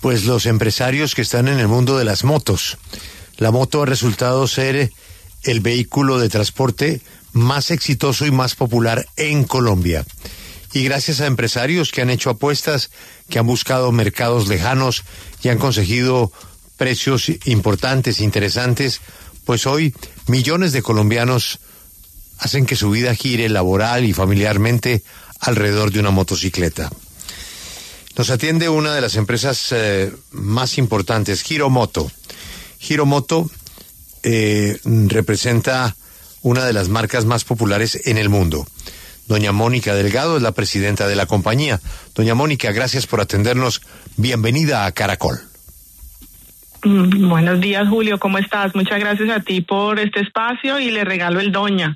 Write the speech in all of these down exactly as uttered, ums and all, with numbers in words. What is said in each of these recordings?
pues los empresarios que están en el mundo de las motos. La moto ha resultado ser el vehículo de transporte más exitoso y más popular en Colombia. Y gracias a empresarios que han hecho apuestas, que han buscado mercados lejanos y han conseguido precios importantes, interesantes, pues hoy millones de colombianos hacen que su vida gire laboral y familiarmente alrededor de una motocicleta. Nos atiende una de las empresas eh, más importantes, Giro Moto. Giro Moto eh, representa una de las marcas más populares en el mundo. Doña Mónica Delgado es la presidenta de la compañía. Doña Mónica, gracias por atendernos. Bienvenida a Caracol. Mm, buenos días, Julio. ¿Cómo estás? Muchas gracias a ti por este espacio y le regalo el doña.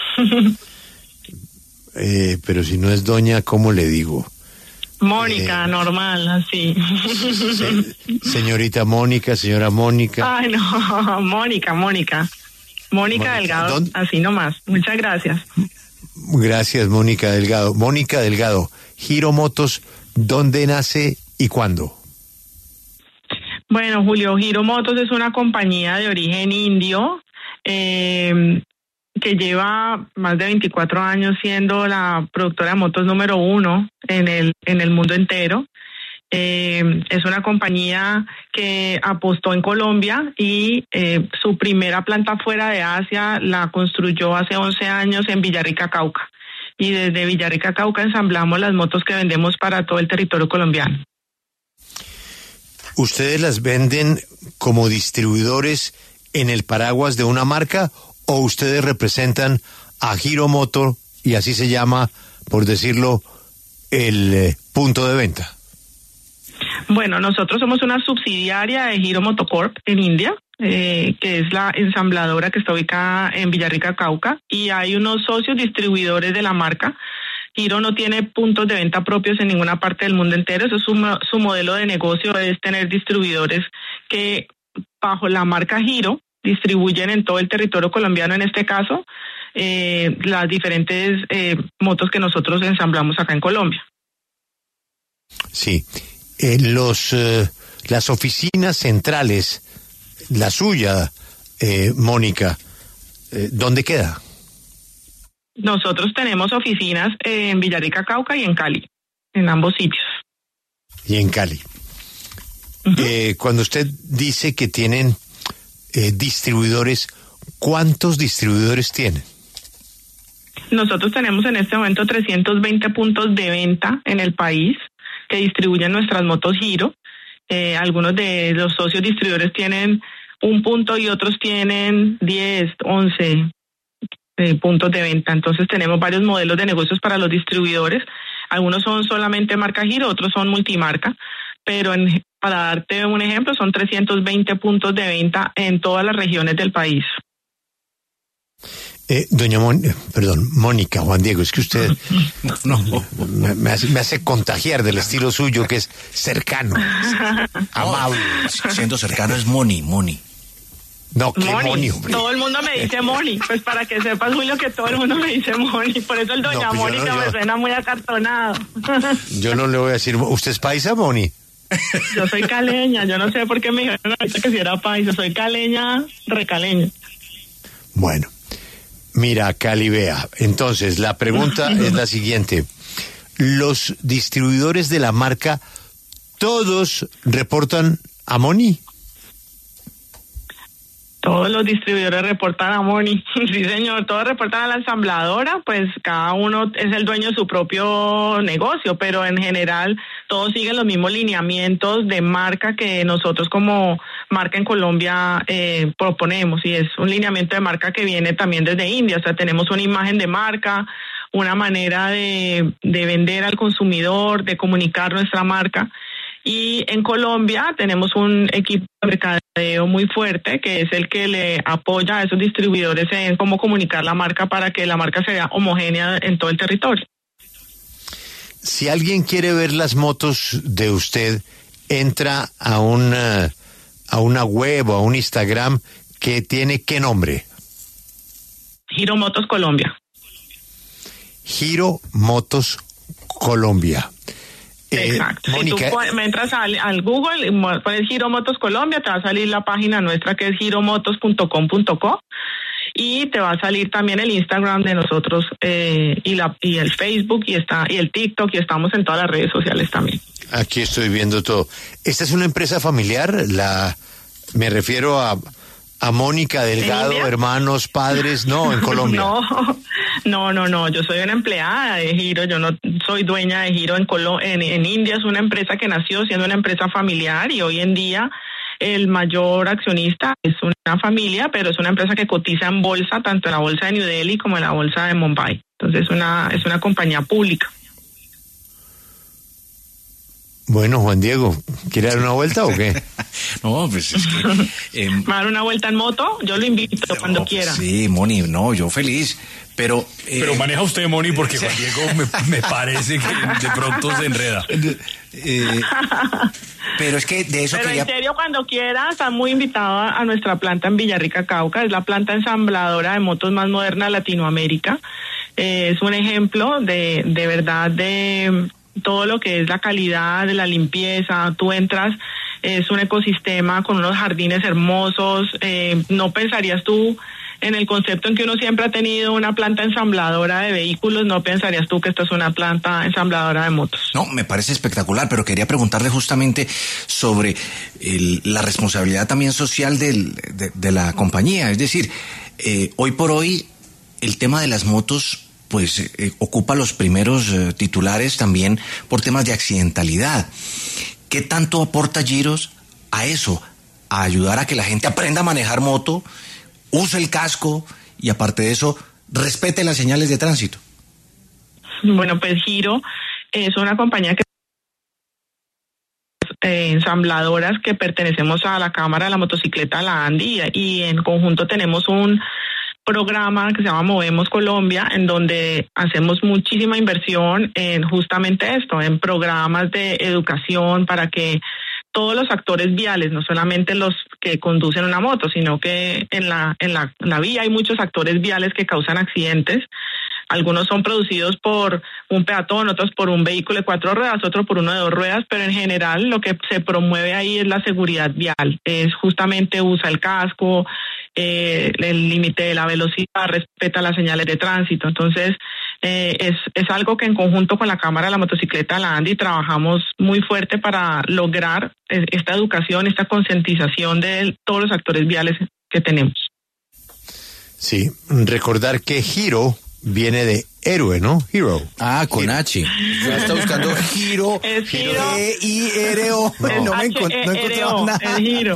eh, pero si no es doña, ¿cómo le digo? Mónica, eh, normal, así. Se, señorita Mónica, señora Mónica. Ay, no, Mónica, Mónica. Mónica, Mónica Delgado, ¿dónde? Así nomás. Muchas gracias. Gracias, Mónica Delgado. Mónica Delgado, Giro Motos, ¿dónde nace y cuándo? Bueno, Julio, Giro Motos es una compañía de origen indio eh, que lleva más de veinticuatro años siendo la productora de motos número uno en el, en el mundo entero. Eh, es una compañía que apostó en Colombia y eh, su primera planta fuera de Asia la construyó hace once años en Villarrica, Cauca. Y desde Villarrica, Cauca ensamblamos las motos que vendemos para todo el territorio colombiano. ¿Ustedes las venden como distribuidores en el paraguas de una marca o ustedes representan a Giro Moto y así se llama, por decirlo, el eh, punto de venta? Bueno, nosotros somos una subsidiaria de Giro Motocorp en India, eh, que es la ensambladora que está ubicada en Villarrica, Cauca, y hay unos socios distribuidores de la marca. Giro no tiene puntos de venta propios en ninguna parte del mundo entero. Eso es su, su modelo de negocio, es tener distribuidores que bajo la marca Giro distribuyen en todo el territorio colombiano, en este caso, eh, las diferentes eh, motos que nosotros ensamblamos acá en Colombia. Sí. Eh, los eh, las oficinas centrales, la suya, eh, Mónica, eh, ¿dónde queda? Nosotros tenemos oficinas en Villarrica, Cauca y en Cali, en ambos sitios. Y en Cali. Uh-huh. Eh, cuando usted dice que tienen eh, distribuidores, ¿cuántos distribuidores tienen? Nosotros tenemos en este momento trescientos veinte puntos de venta en el país que distribuyen nuestras motos Giro. Eh, algunos de los socios distribuidores tienen un punto y otros tienen diez, once eh, puntos de venta. Entonces tenemos varios modelos de negocios para los distribuidores. Algunos son solamente marca Giro, otros son multimarca. Pero en, para darte un ejemplo, son trescientos veinte puntos de venta en todas las regiones del país. Eh, doña Mon, perdón, Mónica, Juan Diego, es que usted no, no. Me, me, hace, me hace contagiar del estilo suyo, que es cercano, amable. No, siendo cercano es Moni, Moni. No, qué Moni, Moni, hombre. Todo el mundo me dice Moni, pues para que sepas, Julio, que todo el mundo me dice Moni, por eso el doña no, pues Mónica no, yo, me suena muy acartonado. Yo no le voy a decir, ¿usted es paisa, Moni? Yo soy caleña, yo no sé por qué me dijeron ahorita que si era paisa, soy caleña, recaleña. Bueno. Mira, Cali, vea. Entonces, la pregunta es la siguiente. ¿Los distribuidores de la marca todos reportan a Moni? Todos los distribuidores reportan a Moni. Sí, señor, todos reportan a la ensambladora, pues cada uno es el dueño de su propio negocio, pero en general todos siguen los mismos lineamientos de marca que nosotros como marca en Colombia eh, proponemos, y es un lineamiento de marca que viene también desde India. O sea, tenemos una imagen de marca, una manera de, de vender al consumidor, de comunicar nuestra marca. Y en Colombia tenemos un equipo de mercadeo muy fuerte que es el que le apoya a esos distribuidores en cómo comunicar la marca para que la marca sea homogénea en todo el territorio. Si alguien quiere ver las motos de usted, entra a una, a una web o a un Instagram que tiene ¿qué nombre? Giro Motos Colombia. Giro Motos Colombia. Eh, Exacto. Mónica, si tú entras al, al Google, pones Giro Motos Colombia, te va a salir la página nuestra que es giromotos punto com punto co y te va a salir también el Instagram de nosotros eh, y la y el Facebook y está y el TikTok y estamos en todas las redes sociales también. Aquí estoy viendo todo. ¿Esta es una empresa familiar? La me refiero a a Mónica Delgado, hermanos, padres, no, en Colombia. No, no, no, no, yo soy una empleada de Giro, yo no soy dueña de Giro en, Colo en, en India, es una empresa que nació siendo una empresa familiar y hoy en día el mayor accionista es una familia, pero es una empresa que cotiza en bolsa, tanto en la bolsa de New Delhi como en la bolsa de Mumbai. Entonces es una, es una compañía pública. Bueno, Juan Diego, ¿quiere dar una vuelta o qué? No, pues es que... Eh, ¿Va a dar una vuelta en moto? Yo lo invito no, cuando pues quiera. Sí, Moni, no, yo feliz, pero... Eh, pero maneja usted, Moni, porque Juan Diego me, me parece que de pronto se enreda. Eh, pero es que de eso pero quería... en serio, cuando quiera, está muy invitado a nuestra planta en Villarrica, Cauca. Es la planta ensambladora de motos más moderna de Latinoamérica. Eh, es un ejemplo de, de verdad de... todo lo que es la calidad de la limpieza. Tú entras, es un ecosistema con unos jardines hermosos, eh, no pensarías tú en el concepto en que uno siempre ha tenido una planta ensambladora de vehículos, no pensarías tú que esta es una planta ensambladora de motos. No, me parece espectacular, pero quería preguntarle justamente sobre el, la responsabilidad también social del, de, de la compañía, es decir, eh, hoy por hoy el tema de las motos pues eh, ocupa los primeros eh, titulares también por temas de accidentalidad. ¿Qué tanto aporta Giros a eso? A ayudar a que la gente aprenda a manejar moto, use el casco y aparte de eso, respete las señales de tránsito. Bueno, pues Giro es una compañía que Eh, ensambladoras que pertenecemos a la Cámara de la Motocicleta, la ANDI, y en conjunto tenemos un programa que se llama Movemos Colombia, en donde hacemos muchísima inversión en justamente esto, en programas de educación para que todos los actores viales, no solamente los que conducen una moto, sino que en la, en la, en la vía hay muchos actores viales que causan accidentes. Algunos son producidos por un peatón, otros por un vehículo de cuatro ruedas, otro por uno de dos ruedas, pero en general lo que se promueve ahí es la seguridad vial. Es justamente usa el casco, eh, el límite de la velocidad, respeta las señales de tránsito. Entonces, eh, es, es algo que en conjunto con la Cámara de la Motocicleta, la ANDI, trabajamos muy fuerte para lograr esta educación, esta concientización de todos los actores viales que tenemos. Sí, recordar que Giro viene de héroe, ¿no? Hero. Ah, con Giro. H. Ya está buscando Giro. Es Giro. E I R O. No, no me encuentro no encontraba nada. Es Giro.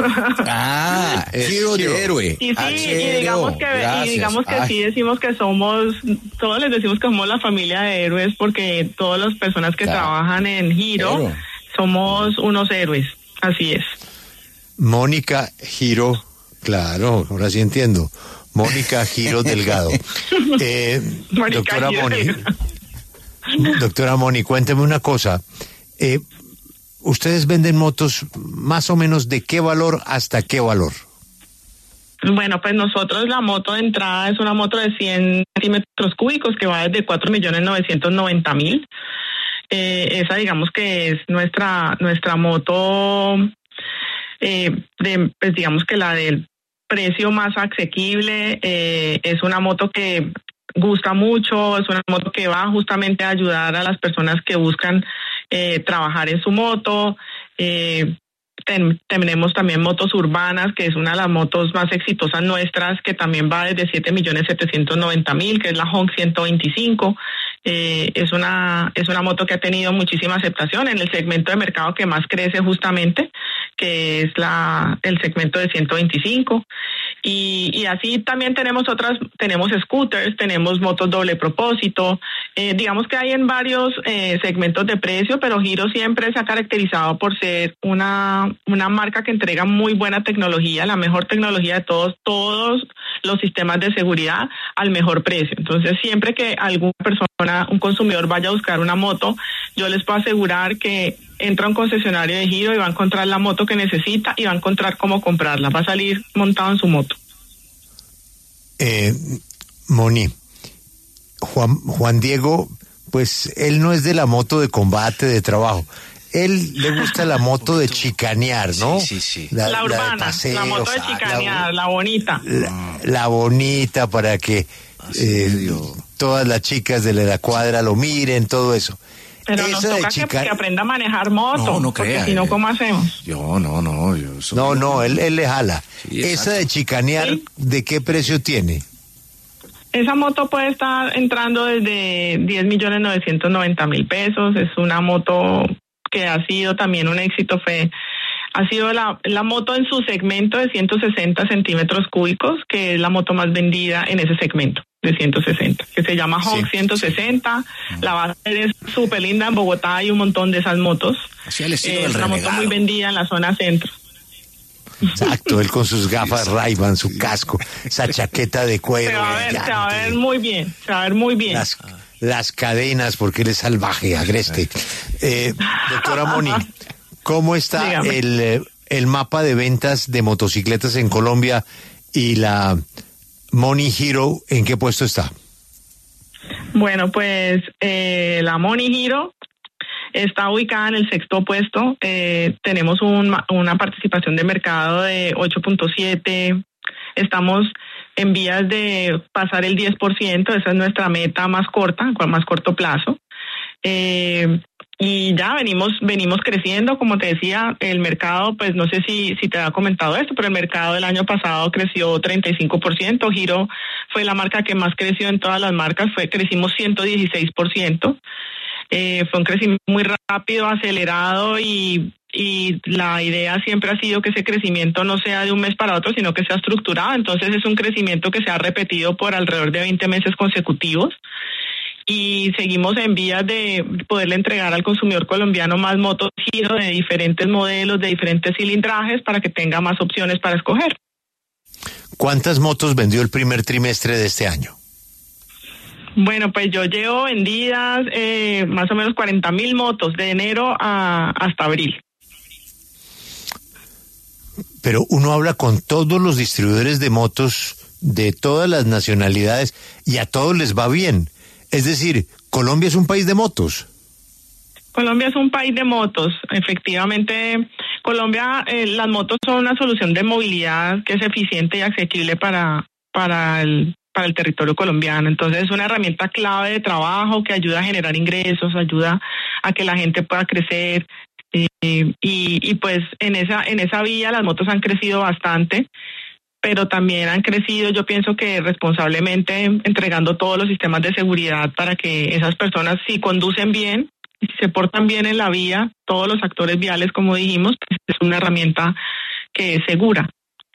Ah, Es Giro Giro. de héroe. Y sí, y digamos que, y digamos que sí decimos que somos, todos les decimos que somos la familia de héroes porque todas las personas que Claro. trabajan en Giro Héroe. somos unos héroes. Así es. Mónica Giro, claro, ahora sí entiendo. Mónica Giro Delgado. Eh, Mónica doctora Giro Moni, Delgado. doctora Moni, cuénteme una cosa. Eh, ¿Ustedes venden motos más o menos de qué valor hasta qué valor? Bueno, pues nosotros la moto de entrada es una moto de cien centímetros cúbicos que va desde cuatro millones novecientos noventa mil. Eh, esa digamos que es nuestra nuestra moto, eh, de, pues digamos que la del precio más asequible. Eh, es una moto que gusta mucho, es una moto que va justamente a ayudar a las personas que buscan eh, trabajar en su moto. Eh, ten, tenemos también motos urbanas, que es una de las motos más exitosas nuestras, que también va desde siete millones setecientos noventa mil, que es la Honk ciento veinticinco. Eh, es una es una moto que ha tenido muchísima aceptación en el segmento de mercado que más crece justamente, que es la el segmento de ciento veinticinco. Y, y así también tenemos otras, tenemos scooters, tenemos motos doble propósito, eh, digamos que hay en varios eh, segmentos de precio, pero Giro siempre se ha caracterizado por ser una, una marca que entrega muy buena tecnología, la mejor tecnología de todos, todos los sistemas de seguridad al mejor precio. Entonces siempre que alguna persona, un consumidor vaya a buscar una moto, yo les puedo asegurar que entra a un concesionario de Giro y va a encontrar la moto que necesita y va a encontrar cómo comprarla, va a salir montado en su moto. Eh, Moni, Juan, Juan Diego pues él no es de la moto de combate, de trabajo. Él le gusta la moto de chicanear, ¿no? Sí, sí, sí. La, la urbana, la, paseo, la moto de chicanear, la, la bonita. La, la bonita para que eh, todas las chicas de la cuadra lo miren, todo eso. Pero nos Esa toca chica... que, que aprenda a manejar moto, no, no porque crea, si no, eh, ¿cómo hacemos? Yo, no, no, yo soy... No, no, él, él le jala. Sí, esa de chicanear, ¿sí? ¿De qué precio tiene? Esa moto puede estar entrando desde diez millones novecientos noventa mil pesos. Es una moto que ha sido también un éxito. Fue, ha sido la, la moto en su segmento de ciento sesenta centímetros cúbicos, que es la moto más vendida en ese segmento de ciento sesenta, que se llama Honk sí, ciento sesenta. Sí. La base es súper linda. En Bogotá hay un montón de esas motos. Así el estilo eh, del es una moto muy vendida en la zona centro. Exacto, él con sus gafas Ray-Ban, su casco, esa chaqueta de cuero. Se va a ver, se va a ver muy bien, se va a ver muy bien. Las, las cadenas, porque él es salvaje, agreste. Eh, doctora Moni, ¿cómo está el, el mapa de ventas de motocicletas en Colombia y la Moni Hero, en qué puesto está? Bueno, pues eh, la Moni Hero está ubicada en el sexto puesto. Eh, tenemos un, una participación de mercado de ocho punto siete. Estamos en vías de pasar el diez por ciento. Esa es nuestra meta más corta, más corto plazo. Eh, y ya venimos venimos creciendo, como te decía, el mercado, pues no sé si, si te había comentado esto, pero el mercado del año pasado creció treinta y cinco por ciento. Hero fue la marca que más creció en todas las marcas, fue crecimos ciento dieciséis por ciento. Eh, fue un crecimiento muy rápido, acelerado, y, y la idea siempre ha sido que ese crecimiento no sea de un mes para otro, sino que sea estructurado. Entonces es un crecimiento que se ha repetido por alrededor de veinte meses consecutivos, y seguimos en vías de poderle entregar al consumidor colombiano más motos Hero de diferentes modelos, de diferentes cilindrajes, para que tenga más opciones para escoger. ¿Cuántas motos vendió el primer trimestre de este año? Bueno, pues yo llevo vendidas eh, más o menos cuarenta mil motos de enero a, hasta abril. Pero uno habla con todos los distribuidores de motos de todas las nacionalidades y a todos les va bien. Es decir, Colombia es un país de motos. Colombia es un país de motos. Efectivamente, Colombia, eh, las motos son una solución de movilidad que es eficiente y asequible para, para el para el territorio colombiano. Entonces es una herramienta clave de trabajo que ayuda a generar ingresos, ayuda a que la gente pueda crecer, eh, y, y pues en esa en esa vía las motos han crecido bastante, pero también han crecido, yo pienso que responsablemente, entregando todos los sistemas de seguridad para que esas personas, si conducen bien, si se portan bien en la vía, todos los actores viales, como dijimos, pues es una herramienta que es segura.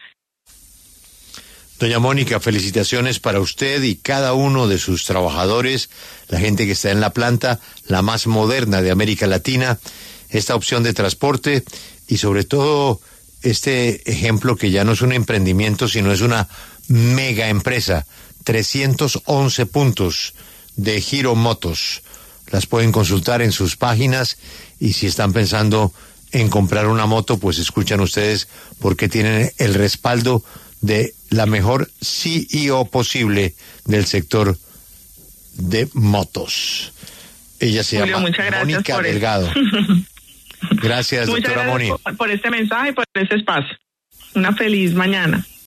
Doña Mónica, felicitaciones para usted y cada uno de sus trabajadores, la gente que está en la planta, la más moderna de América Latina, esta opción de transporte y sobre todo este ejemplo que ya no es un emprendimiento, sino es una mega empresa. trescientos once puntos de Hero Motos. Las pueden consultar en sus páginas, y si están pensando en comprar una moto, pues escuchan ustedes, porque tienen el respaldo de la mejor C E O posible del sector de motos. Ella se Julio, llama Mónica Delgado. Gracias, muchas doctora gracias Moni. Por, por este mensaje y por este espacio. Una feliz mañana.